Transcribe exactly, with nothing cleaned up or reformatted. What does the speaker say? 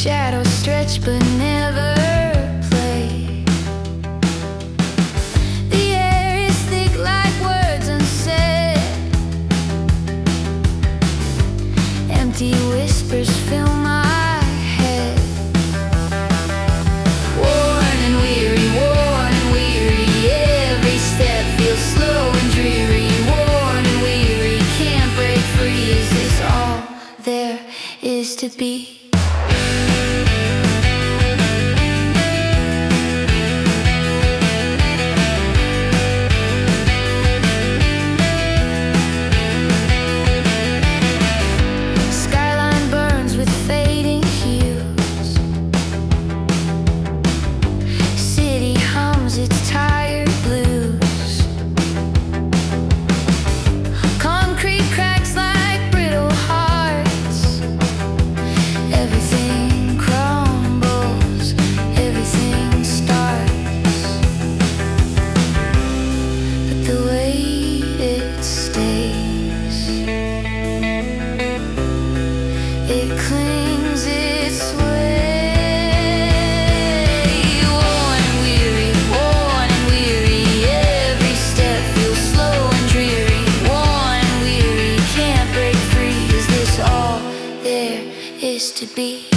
Shadows stretch but never play. The air is thick like words unsaid. Empty whispers fill my head. Worn and weary, worn and weary, every step feels slow and dreary. Worn and weary, can't break free. Is this all there is to be? It clings its way. Worn and weary, worn and weary, every step feels slow and dreary. Worn and weary, can't break free. Is this all there is to be?